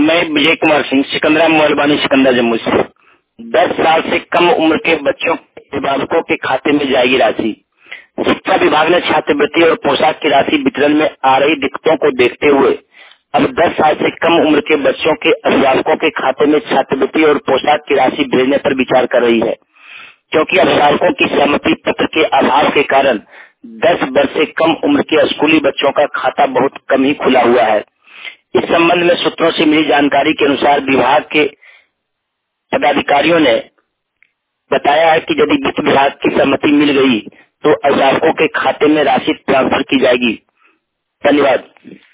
मैं विजय कुमार सिंह, सिकंदरा मोबाइल सिकंदरा जम्मू से। 10 साल से कम उम्र के बच्चों के अभिभावकों के खाते में जाएगी राशि। शिक्षा विभाग ने छात्रवृत्ति और पोशाक की राशि वितरण में आ रही दिक्कतों को देखते हुए अब 10 साल से कम उम्र के बच्चों के अभिभावकों के खाते में छात्रवृत्ति और पोशाक की राशि भेजने पर विचार कर रही है, क्योंकि अभिभावकों की सहमति पत्र के अभाव के कारण 10 वर्ष से कम उम्र के स्कूली बच्चों का खाता बहुत कम ही खुला हुआ है। इस संबंध में सूत्रों से मिली जानकारी के अनुसार विभाग के पदाधिकारियों ने बताया है कि यदि वित्त विभाग की सहमति मिल गई तो अभिभावकों के खाते में राशि ट्रांसफर की जाएगी। धन्यवाद।